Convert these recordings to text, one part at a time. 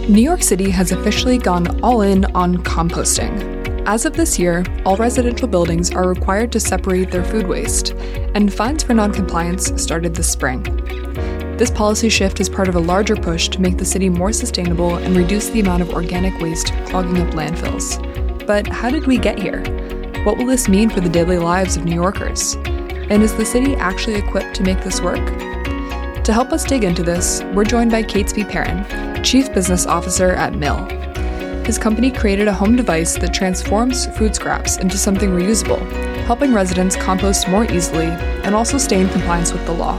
New York City has officially gone all in on composting. As of this year, all residential buildings are required to separate their food waste, and fines for noncompliance started this spring. This policy shift is part of a larger push to make the city more sustainable and reduce the amount of organic waste clogging up landfills. But how did we get here? What will this mean for the daily lives of New Yorkers? And is the city actually equipped to make this work? To help us dig into this, we're joined by Catesby Perrin, Chief Business Officer at Mill. His company created a home device that transforms food scraps into something reusable, helping residents compost more easily and also stay in compliance with the law.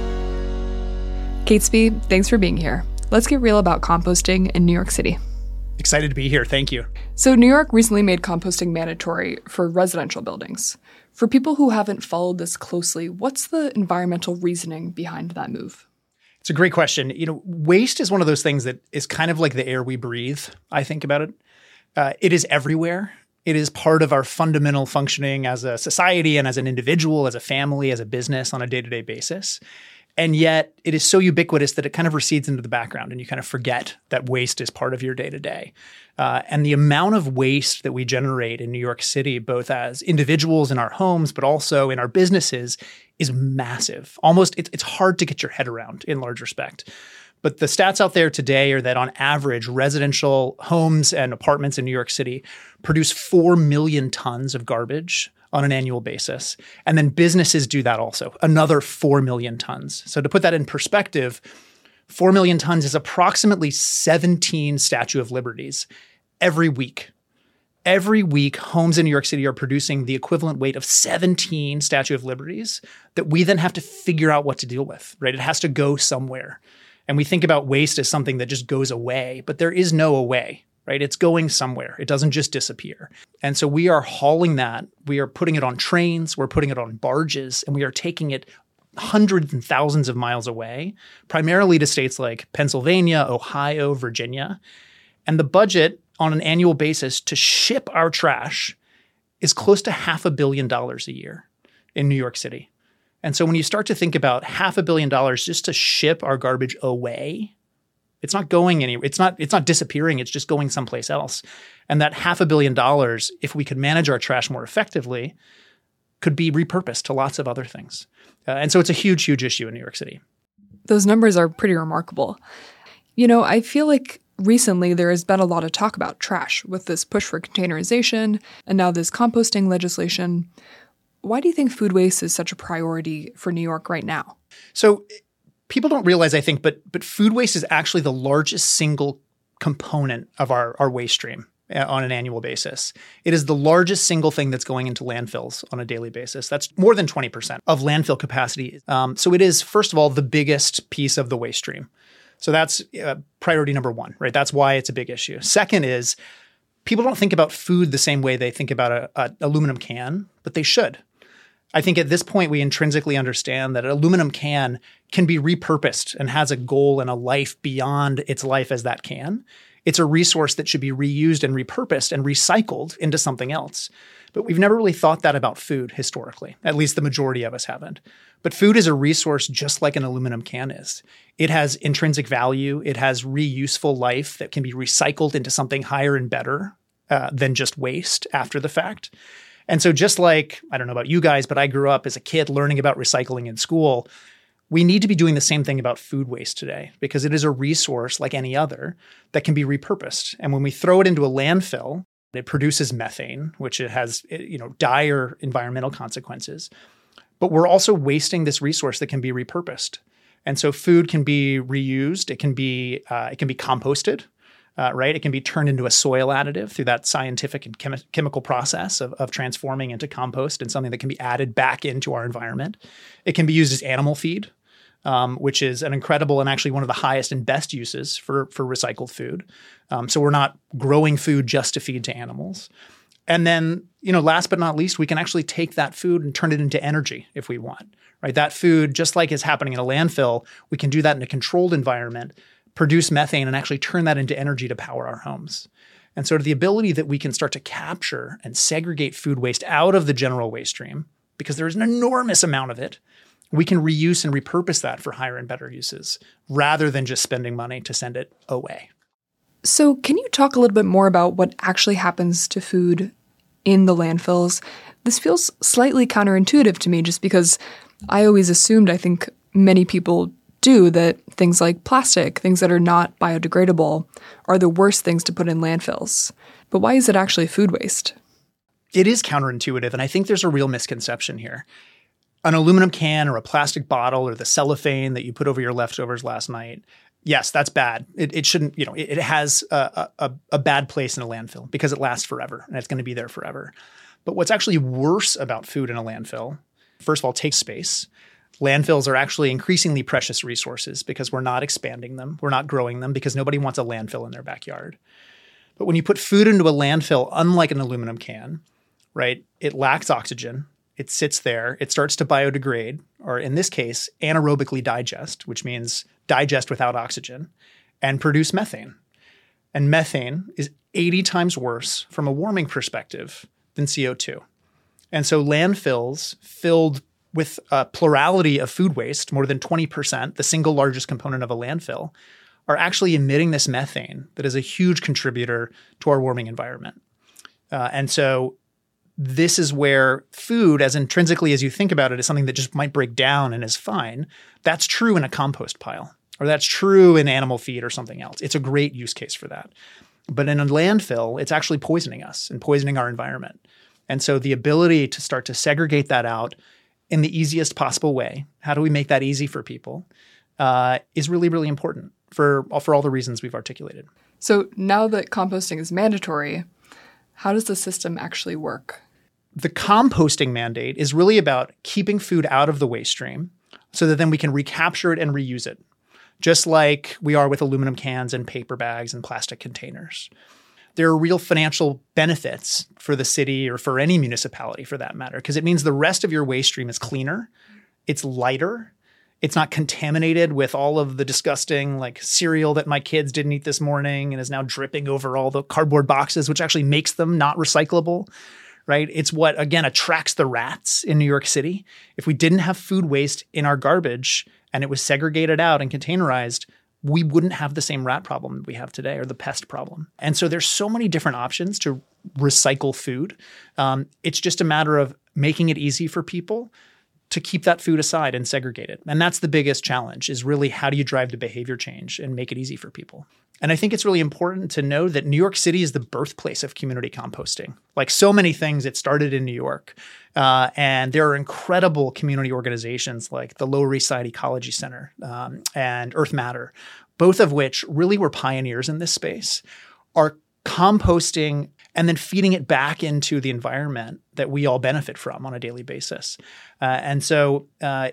Catesby, thanks for being here. Let's get real about composting in New York City. Excited to be here. Thank you. So New York recently made composting mandatory for residential buildings. For people who haven't followed this closely, what's the environmental reasoning behind that move? It's a great question. Waste is one of those things that is kind of like the air we breathe, I think about it. It is everywhere. It is part of our fundamental functioning as a society and as an individual, as a family, as a business on a day-to-day basis. And yet it is so ubiquitous that it kind of recedes into the background and you kind of forget that waste is part of your day-to-day. And the amount of waste that we generate in New York City, both as individuals in our homes, but also in our businesses, is massive. Almost, it's hard to get your head around in large respect. But the stats out there today are that on average, residential homes and apartments in New York City produce 4 million tons of garbage on an annual basis. And then businesses do that also, another 4 million tons. So to put that in perspective, 4 million tons is approximately 17 Statue of Liberties every week. Every week, homes in New York City are producing the equivalent weight of 17 Statue of Liberties that we then have to figure out what to deal with, right? It has to go somewhere. And we think about waste as something that just goes away, but there is no away, right? It's going somewhere. It doesn't just disappear. And so we are hauling that. We are putting it on trains. We're putting it on barges, and we are taking it hundreds and thousands of miles away, primarily to states like Pennsylvania, Ohio, Virginia. And the budget on an annual basis to ship our trash is close to $500 million a year in New York City. And so when you start to think about $500 million just to ship our garbage away, it's not going anywhere. It's not disappearing. It's just going someplace else. And that $500 million, if we could manage our trash more effectively, could be repurposed to lots of other things. And so it's a huge, huge issue in New York City. Those numbers are pretty remarkable. I feel like recently there has been a lot of talk about trash with this push for containerization and now this composting legislation. Why do you think food waste is such a priority for New York right now? So people don't realize, I think, but food waste is actually the largest single component of our waste stream on an annual basis. It is the largest single thing that's going into landfills on a daily basis. That's more than 20% of landfill capacity. So it is, first of all, the biggest piece of the waste stream. So that's priority number one, right? That's why it's a big issue. Second is people don't think about food the same way they think about an aluminum can, but they should. I think at this point, we intrinsically understand that an aluminum can be repurposed and has a goal and a life beyond its life as that can. It's a resource that should be reused and repurposed and recycled into something else. But we've never really thought that about food historically. At least the majority of us haven't. But food is a resource just like an aluminum can is. It has intrinsic value. It has reuseful life that can be recycled into something higher and better than just waste after the fact. And so just like, I don't know about you guys, but I grew up as a kid learning about recycling in school, we need to be doing the same thing about food waste today because it is a resource like any other that can be repurposed. And when we throw it into a landfill, it produces methane, which it has dire environmental consequences. But we're also wasting this resource that can be repurposed. And so food can be reused. It can be composted. Right? It can be turned into a soil additive through that scientific and chemical process of transforming into compost and something that can be added back into our environment. It can be used as animal feed, which is an incredible and actually one of the highest and best uses for recycled food. So we're not growing food just to feed to animals. And then, last but not least, we can actually take that food and turn it into energy if we want, right? That food, just like is happening in a landfill, we can do that in a controlled environment, produce methane and actually turn that into energy to power our homes. And so the ability that we can start to capture and segregate food waste out of the general waste stream, because there's an enormous amount of it, we can reuse and repurpose that for higher and better uses rather than just spending money to send it away. So can you talk a little bit more about what actually happens to food in the landfills? This feels slightly counterintuitive to me just because I always assumed, I think many people do, that things like plastic, things that are not biodegradable, are the worst things to put in landfills. But why is it actually food waste? It is counterintuitive, and I think there's a real misconception here. An aluminum can or a plastic bottle or the cellophane that you put over your leftovers last night, yes, that's bad. It shouldn't, it has a bad place in a landfill because it lasts forever and it's going to be there forever. But what's actually worse about food in a landfill, first of all, takes space. Landfills are actually increasingly precious resources because we're not expanding them. We're not growing them because nobody wants a landfill in their backyard. But when you put food into a landfill, unlike an aluminum can, right, it lacks oxygen. It sits there. It starts to biodegrade, or in this case, anaerobically digest, which means digest without oxygen, and produce methane. And methane is 80 times worse from a warming perspective than CO2. And so landfills filled with a plurality of food waste, more than 20%, the single largest component of a landfill, are actually emitting this methane that is a huge contributor to our warming environment. And so this is where food, as intrinsically as you think about it, is something that just might break down and is fine. That's true in a compost pile, or that's true in animal feed or something else. It's a great use case for that. But in a landfill, it's actually poisoning us and poisoning our environment. And so the ability to start to segregate that out in the easiest possible way, how do we make that easy for people, is really, really important for all the reasons we've articulated. So now that composting is mandatory, how does the system actually work? The composting mandate is really about keeping food out of the waste stream so that then we can recapture it and reuse it, just like we are with aluminum cans and paper bags and plastic containers. There are real financial benefits for the city or for any municipality for that matter, because it means the rest of your waste stream is cleaner, it's lighter, it's not contaminated with all of the disgusting cereal that my kids didn't eat this morning and is now dripping over all the cardboard boxes, which actually makes them not recyclable, right? It's what, again, attracts the rats in New York City. If we didn't have food waste in our garbage and it was segregated out and containerized, we wouldn't have the same rat problem that we have today, or the pest problem. And so there's so many different options to recycle food. It's just a matter of making it easy for people to keep that food aside and segregate it. And that's the biggest challenge, is really how do you drive the behavior change and make it easy for people? And I think it's really important to know that New York City is the birthplace of community composting. Like so many things, it started in New York. And there are incredible community organizations like the Lower East Side Ecology Center and Earth Matter, both of which really were pioneers in this space, are composting and then feeding it back into the environment that we all benefit from on a daily basis. And so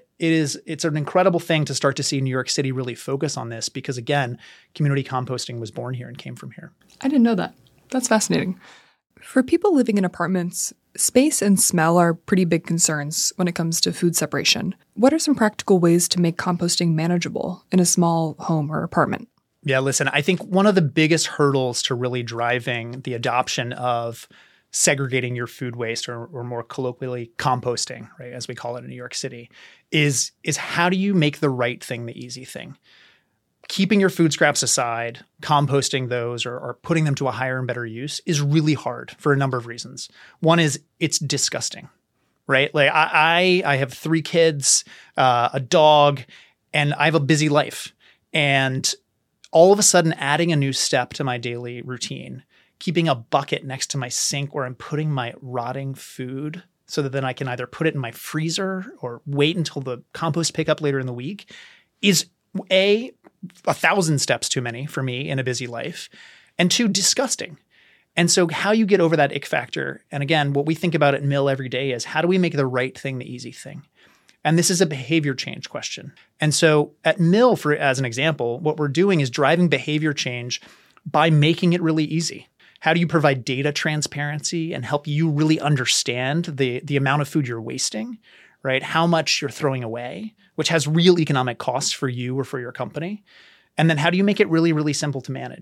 it's an incredible thing to start to see New York City really focus on this because, again, community composting was born here and came from here. I didn't know that. That's fascinating. For people living in apartments, space and smell are pretty big concerns when it comes to food separation. What are some practical ways to make composting manageable in a small home or apartment? Yeah, listen, I think one of the biggest hurdles to really driving the adoption of segregating your food waste, or more colloquially composting, right, as we call it in New York City, is how do you make the right thing the easy thing? Keeping your food scraps aside, composting those or putting them to a higher and better use is really hard for a number of reasons. One is it's disgusting, right? Like I have 3 kids, a dog, and I have a busy life. And all of a sudden adding a new step to my daily routine, keeping a bucket next to my sink where I'm putting my rotting food so that then I can either put it in my freezer or wait until the compost pickup later in the week, is A, 1,000 steps too many for me in a busy life, and 2, disgusting. And so how you get over that ick factor, and again, what we think about at Mill every day is how do we make the right thing the easy thing? And this is a behavior change question. And so at Mill, as an example, what we're doing is driving behavior change by making it really easy. How do you provide data transparency and help you really understand the amount of food you're wasting, right? How much you're throwing away, which has real economic costs for you or for your company. And then how do you make it really, really simple to manage?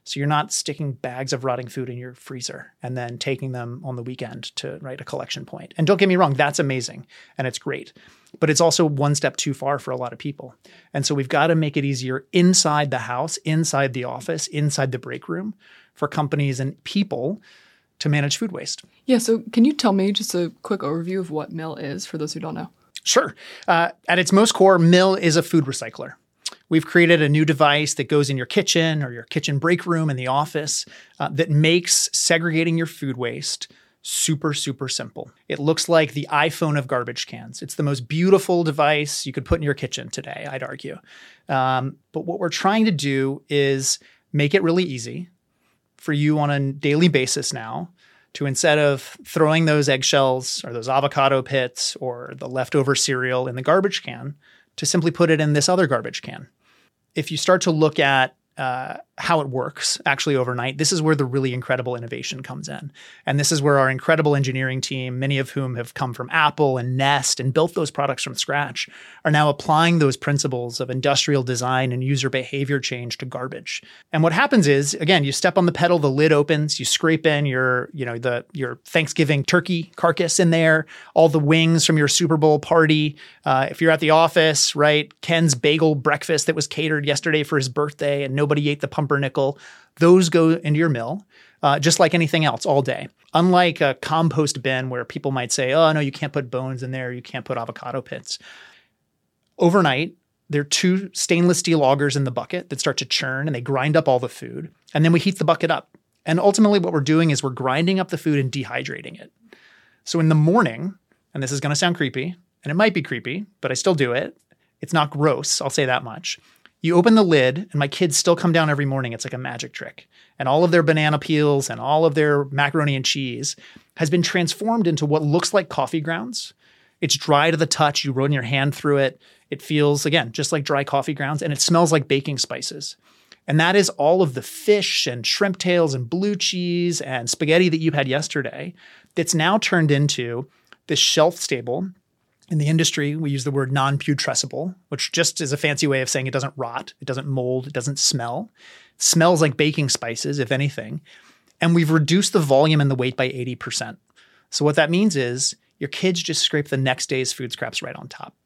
So you're not sticking bags of rotting food in your freezer and then taking them on the weekend to a collection point. And don't get me wrong, that's amazing and it's great. But it's also one step too far for a lot of people. And so we've got to make it easier inside the house, inside the office, inside the break room for companies and people to manage food waste. Yeah, so can you tell me just a quick overview of what Mill is for those who don't know? Sure. At its most core, Mill is a food recycler. We've created a new device that goes in your kitchen or your kitchen break room in the office that makes segregating your food waste super, super simple. It looks like the iPhone of garbage cans. It's the most beautiful device you could put in your kitchen today, I'd argue. But what we're trying to do is make it really easy for you on a daily basis now to, instead of throwing those eggshells or those avocado pits or the leftover cereal in the garbage can, to simply put it in this other garbage can. If you start to look at how it works actually overnight, this is where the really incredible innovation comes in. And this is where our incredible engineering team, many of whom have come from Apple and Nest and built those products from scratch, are now applying those principles of industrial design and user behavior change to garbage. And what happens is, again, you step on the pedal, the lid opens, you scrape in your Thanksgiving turkey carcass in there, all the wings from your Super Bowl party. If you're at the office, right, Ken's bagel breakfast that was catered yesterday for his birthday and nobody ate the pumpernickel, those go into your mill, just like anything else all day. Unlike a compost bin where people might say, oh, no, you can't put bones in there, you can't put avocado pits. Overnight, there are 2 stainless steel augers in the bucket that start to churn and they grind up all the food. And then we heat the bucket up. And ultimately what we're doing is we're grinding up the food and dehydrating it. So in the morning, and this is going to sound creepy, and it might be creepy, but I still do it. It's not gross, I'll say that much. You open the lid, and my kids still come down every morning. It's like a magic trick. And all of their banana peels and all of their macaroni and cheese has been transformed into what looks like coffee grounds. It's dry to the touch. You run your hand through it. It feels, again, just like dry coffee grounds, and it smells like baking spices. And that is all of the fish and shrimp tails and blue cheese and spaghetti that you had yesterday that's now turned into this shelf-stable. In the industry, we use the word non-putrescible, which just is a fancy way of saying it doesn't rot, it doesn't mold, it doesn't smell. It smells like baking spices, if anything. And we've reduced the volume and the weight by 80%. So what that means is your kids just scrape the next day's food scraps right on top.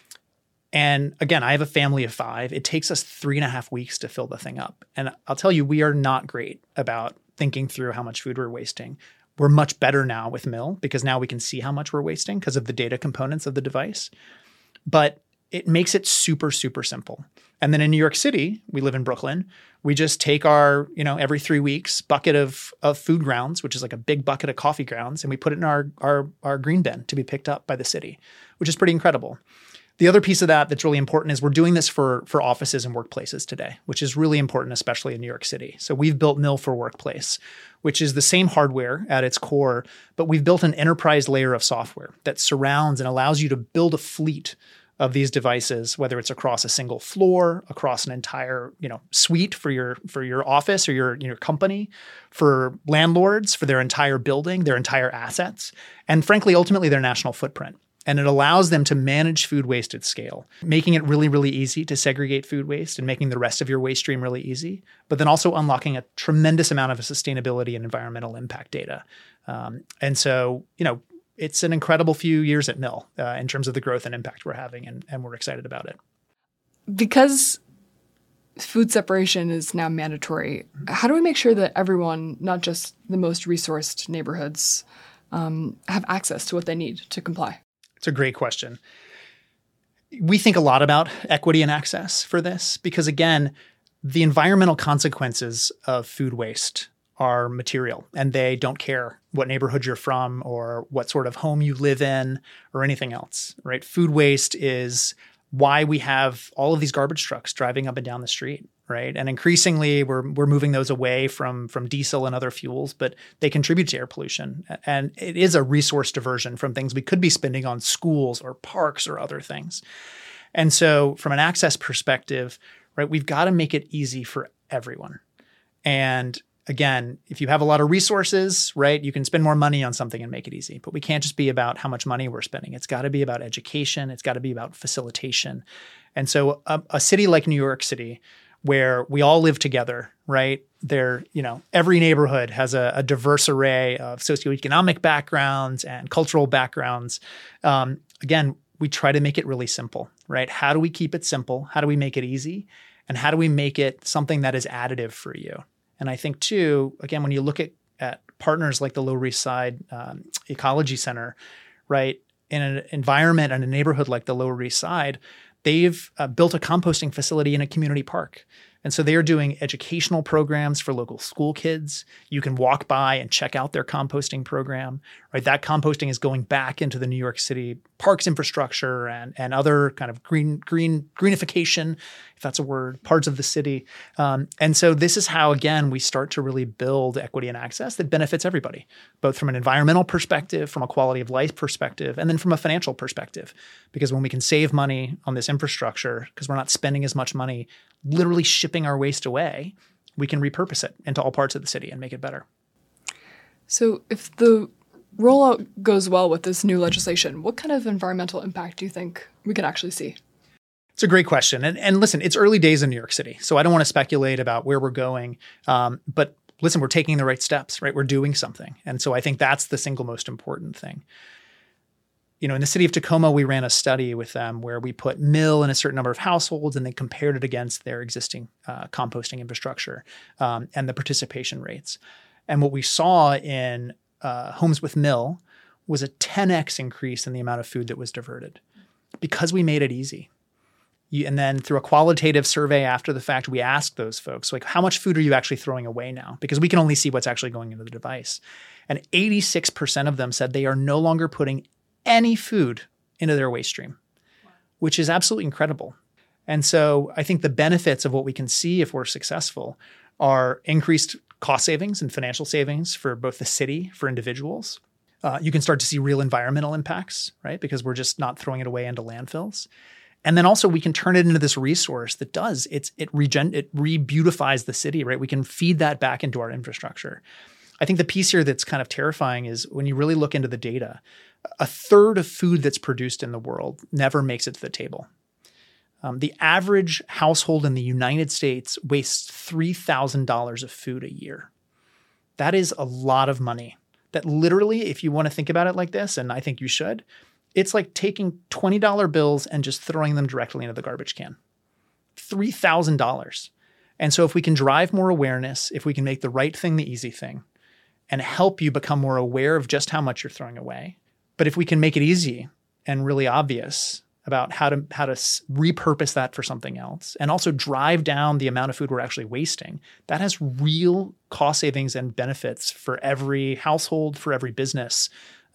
And again, I have a family of 5. It takes us 3.5 weeks to fill the thing up. And I'll tell you, we are not great about thinking through how much food we're wasting. We're much better now with Mill because now we can see how much we're wasting because of the data components of the device. But it makes it super, super simple. And then in New York City, we live in Brooklyn, we just take our, every 3 weeks bucket of food grounds, which is like a big bucket of coffee grounds, and we put it in our green bin to be picked up by the city, which is pretty incredible. The other piece of that that's really important is we're doing this for offices and workplaces today, which is really important, especially in New York City. So we've built Mill for Workplace, which is the same hardware at its core, but we've built an enterprise layer of software that surrounds and allows you to build a fleet of these devices, whether it's across a single floor, across an entire suite for your office or your company, for landlords, for their entire building, their entire assets, and frankly, ultimately, their national footprint. And it allows them to manage food waste at scale, making it really, really easy to segregate food waste and making the rest of your waste stream really easy, but then also unlocking a tremendous amount of sustainability and environmental impact data. And so, it's an incredible few years at Mill in terms of the growth and impact we're having, and we're excited about it. Because food separation is now mandatory, how do we make sure that everyone, not just the most resourced neighborhoods, have access to what they need to comply? It's a great question. We think a lot about equity and access for this because, again, the environmental consequences of food waste are material and they don't care what neighborhood you're from or what sort of home you live in or anything else, right? Food waste is why we have all of these garbage trucks driving up and down the street, right? And increasingly, we're moving those away from diesel and other fuels, but they contribute to air pollution. And it is a resource diversion from things we could be spending on schools or parks or other things. And so from an access perspective, right, we've got to make it easy for everyone. And again, if you have a lot of resources, right, you can spend more money on something and make it easy. But we can't just be about how much money we're spending. It's got to be about education. It's got to be about facilitation. And so a city like New York City, where we all live together, right? Every neighborhood has a diverse array of socioeconomic backgrounds and cultural backgrounds. Again, we try to make it really simple, right? How do we keep it simple? How do we make it easy? And how do we make it something that is additive for you? And I think too, again, when you look at partners like the Lower East Side Ecology Center, right? In an environment and a neighborhood like the Lower East Side, they've built a composting facility in a community park. And so they are doing educational programs for local school kids. You can walk by and check out their composting program, right? That composting is going back into the New York City parks infrastructure and other kind of greenification, if that's a word, parts of the city. And so this is how, again, we start to really build equity and access that benefits everybody, both from an environmental perspective, from a quality of life perspective, and then from a financial perspective. Because when we can save money on this infrastructure, because we're not spending as much money literally shipping our waste away, we can repurpose it into all parts of the city and make it better. So if the rollout goes well with this new legislation, what kind of environmental impact do you think we could actually see? It's a great question. And listen, it's early days in New York City, so I don't want to speculate about where we're going. But listen, we're taking the right steps, right? We're doing something. And so I think that's the single most important thing. In the city of Tacoma, we ran a study with them where we put mill in a certain number of households and they compared it against their existing composting infrastructure and the participation rates. And what we saw in homes with mill was a 10x increase in the amount of food that was diverted because we made it easy. And then through a qualitative survey after the fact, we asked those folks, like, how much food are you actually throwing away now? Because we can only see what's actually going into the device. And 86% of them said they are no longer putting any food into their waste stream, which is absolutely incredible. And so I think the benefits of what we can see if we're successful are increased cost savings and financial savings for both the city, for individuals. You can start to see real environmental impacts, right? Because we're just not throwing it away into landfills. And then also we can turn it into this resource that does, it re-beautifies the city, right? We can feed that back into our infrastructure. I think the piece here that's kind of terrifying is when you really look into the data, a third of food that's produced in the world never makes it to the table. The average household in the United States wastes $3,000 of food a year. That is a lot of money. That literally, if you want to think about it like this, and I think you should, it's like taking $20 bills and just throwing them directly into the garbage can. $3,000. And so if we can drive more awareness, if we can make the right thing the easy thing, and help you become more aware of just how much you're throwing away, but if we can make it easy and really obvious about how to repurpose that for something else, and also drive down the amount of food we're actually wasting, that has real cost savings and benefits for every household, for every business,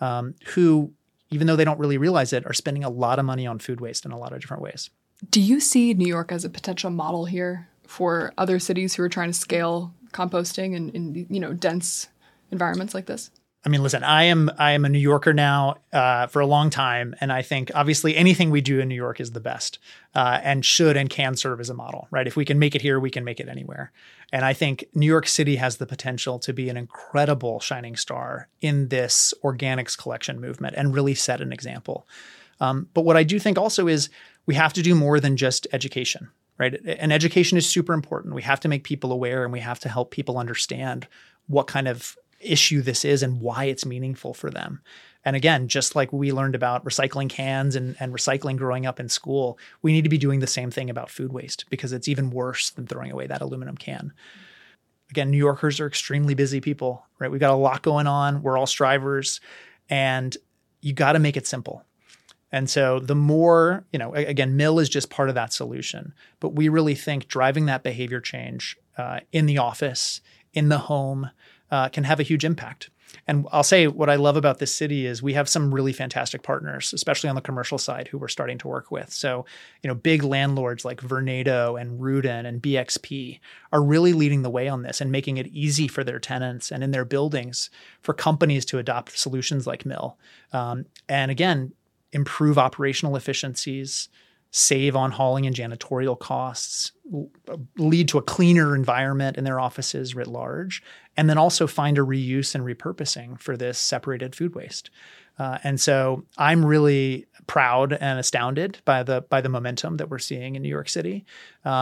who, even though they don't really realize it, are spending a lot of money on food waste in a lot of different ways. Do you see New York as a potential model here for other cities who are trying to scale composting in dense environments like this? I mean, listen, I am a New Yorker now for a long time, and I think obviously anything we do in New York is the best and should and can serve as a model, right? If we can make it here, we can make it anywhere. And I think New York City has the potential to be an incredible shining star in this organics collection movement and really set an example. But what I do think also is we have to do more than just education, right? And education is super important. We have to make people aware and we have to help people understand what kind of issue this is and why it's meaningful for them. And again, just like we learned about recycling cans and recycling growing up in school, we need to be doing the same thing about food waste because it's even worse than throwing away that aluminum can. Again, New Yorkers are extremely busy people, right? We've got a lot going on. We're all strivers and you got to make it simple. And so the more, again, mill is just part of that solution, but we really think driving that behavior change in the office, in the home, can have a huge impact. And I'll say what I love about this city is we have some really fantastic partners, especially on the commercial side, who we're starting to work with. So, big landlords like Vornado and Rudin and BXP are really leading the way on this and making it easy for their tenants and in their buildings for companies to adopt solutions like Mill. And again, improve operational efficiencies, save on hauling and janitorial costs, lead to a cleaner environment in their offices writ large, and then also find a reuse and repurposing for this separated food waste. And so I'm really proud and astounded by the momentum that we're seeing in New York City.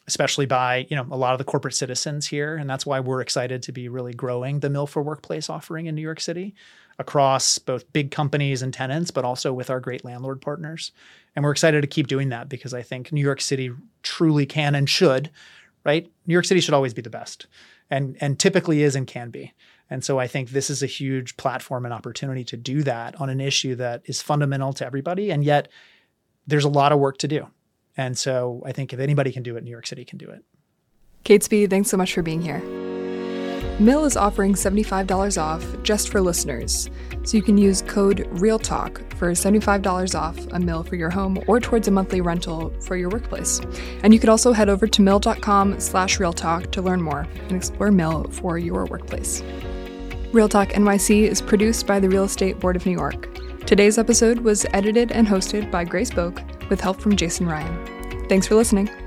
especially by a lot of the corporate citizens here. And that's why we're excited to be really growing the Mill for Workplace offering in New York City across both big companies and tenants, but also with our great landlord partners. And we're excited to keep doing that because I think New York City truly can and should, right? New York City should always be the best and typically is and can be. And so I think this is a huge platform and opportunity to do that on an issue that is fundamental to everybody. And yet there's a lot of work to do. And so I think if anybody can do it, New York City can do it. Catesby, thanks so much for being here. Mill is offering $75 off just for listeners. So you can use code REALTALK for $75 off a Mill for your home or towards a monthly rental for your workplace. And you could also head over to mill.com/realtalk to learn more and explore Mill for your workplace. Real Talk NYC is produced by the Real Estate Board of New York. Today's episode was edited and hosted by Grace Boak with help from Jason Ryan. Thanks for listening.